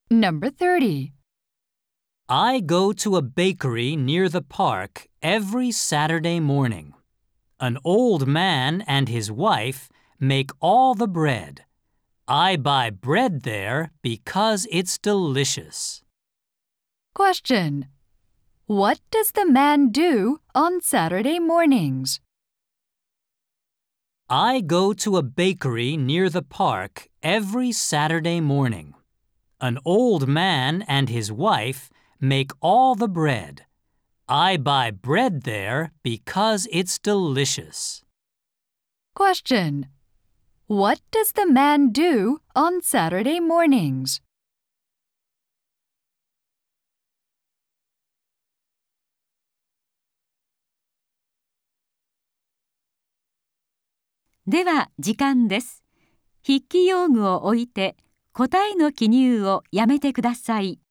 Number 30. I go to a bakery near the park every Saturday morning. An old man and his wife make all the bread. I buy bread there because it's delicious. Question. What does the man do on Saturday mornings? I go to a bakery near the park every Saturday morning. An old man and his wife make all the bread. I buy bread there because it's delicious. Question. What does the man do on Saturday mornings? では時間です。筆記用具を置いて答えの記入をやめてください。